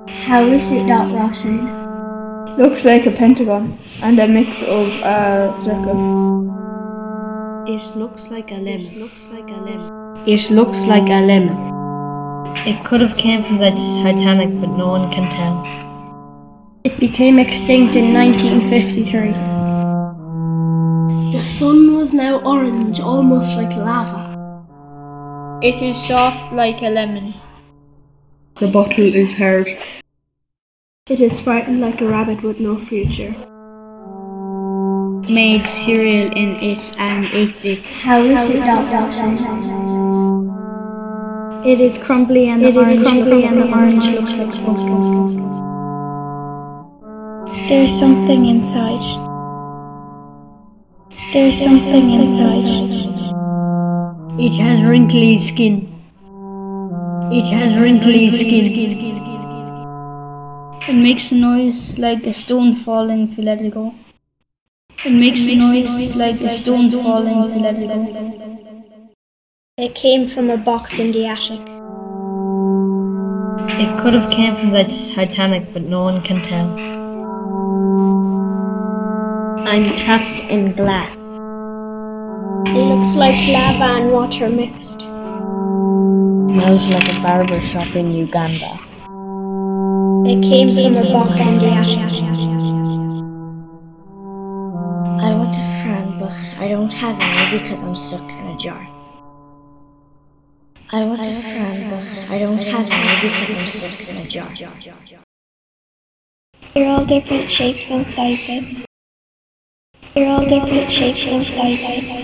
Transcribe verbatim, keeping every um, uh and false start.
How is it not Roxanne? Looks like a pentagon and a mix of a circle. It looks like a lemon. It looks like a lemon. It looks like a lemon. It could have came from the Titanic, but no one can tell. It became extinct in nineteen fifty-three. The sun was now orange, almost like lava. It is soft like a lemon. The bottle is hard. It is frightened like a rabbit with no future. Made cereal in it and ate it. How is it not Roxanne? It is crumbly and the orange, crumbly and the orange looks like smoke. There's something inside. There's something inside. It has wrinkly skin. It has wrinkly skin. It makes a noise like a stone falling if you let it go. It makes a noise like a stone falling if you let it go. It came from a box in the attic. It could have came from the Titanic, but no one can tell. I'm trapped in glass. It looks like lava and water mixed. Smells like a barber shop in Uganda. It came from a box in the attic. I want a friend, but I don't have any because I'm stuck in a jar. I want a friend, but I don't have any because I'm stuck in a jar. They're all different shapes and sizes. They're all different shapes and sizes.